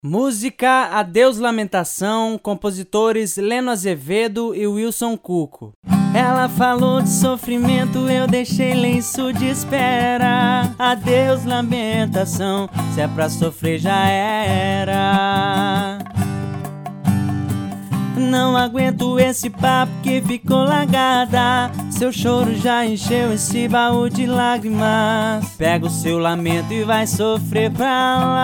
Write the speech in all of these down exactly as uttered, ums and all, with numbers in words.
Música Adeus Lamentação, compositores Leno Azevedo e Wilson Cuco. Ela falou de sofrimento, eu deixei lenço de espera. Adeus lamentação, se é pra sofrer já era. Não aguento esse papo que ficou largada. Seu choro já encheu esse baú de lágrimas. Pega o seu lamento e vai sofrer pra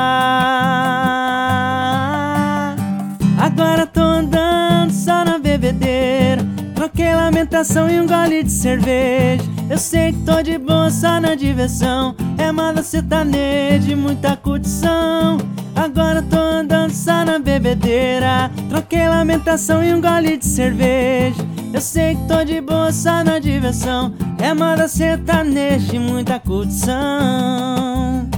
lá. Agora tô andando só na bebedeira. Troquei lamentação e um gole de cerveja. Eu sei que tô de boa só na diversão. É moda sertaneja e muita curtição. Agora tô andando só na bebedeira. Troquei lamentação e um gole de cerveja. Eu sei que tô de boa só na diversão. É moda sertaneja e muita curtição.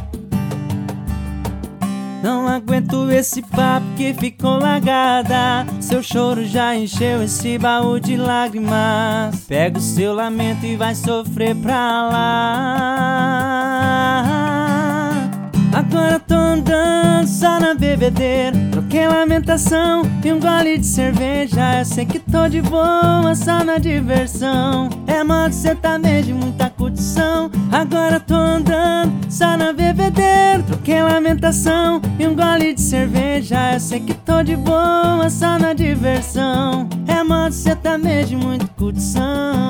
Não aguento esse papo que ficou largada. Seu choro já encheu esse baú de lágrimas. Pega o seu lamento e vai sofrer pra lá. Agora tô andando só na bebedeira. Troquei lamentação e um gole de cerveja. Eu sei que tô de boa só na diversão. É modo sertanejo e muita curtição. Agora tô andando só na bebedeira. Troquei lamentação e um gole de cerveja. Eu sei que tô de boa só na diversão. É modo sertanejo e muita curtição.